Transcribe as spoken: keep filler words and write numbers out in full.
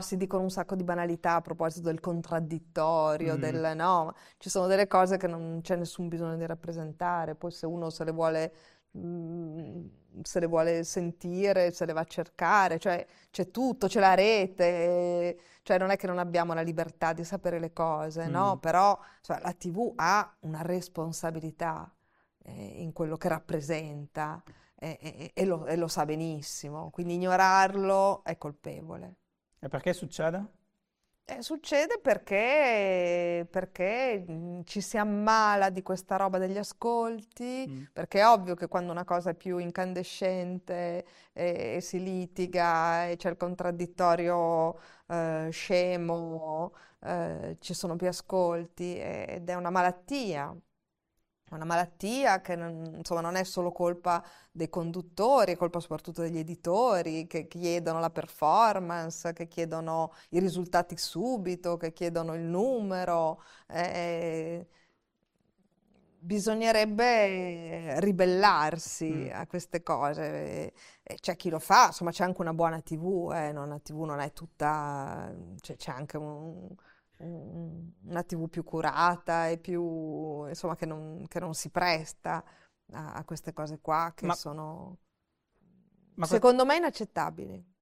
si dicono un sacco di banalità a proposito del contraddittorio, Mm, del no, ci sono delle cose che non c'è nessun bisogno di rappresentare, poi se uno se le vuole, mm, se le vuole sentire, se le va a cercare, cioè c'è tutto, c'è la rete, cioè non è che non abbiamo la libertà di sapere le cose, no? mm. Però insomma, la T V ha una responsabilità eh, in quello che rappresenta e, e- e lo, e lo sa benissimo, quindi ignorarlo è colpevole. E perché succede? Eh, succede perché, perché mm, ci si ammala di questa roba degli ascolti, Mm. perché è ovvio che quando una cosa è più incandescente e, e si litiga e c'è il contraddittorio eh, scemo, eh, ci sono più ascolti e- ed è una malattia. È una malattia che non, insomma, non è solo colpa dei conduttori, è colpa soprattutto degli editori che chiedono la performance, che chiedono i risultati subito, che chiedono il numero. eh, Bisognerebbe ribellarsi Mm. a queste cose. E, e c'è chi lo fa, insomma, c'è anche una buona T V, eh, non- la T V non è tutta, c'è c'è anche un- un- una T V più curata e più, insomma, che non, che non si presta a, a queste cose qua che Ma, sono, ma que- secondo me, inaccettabili.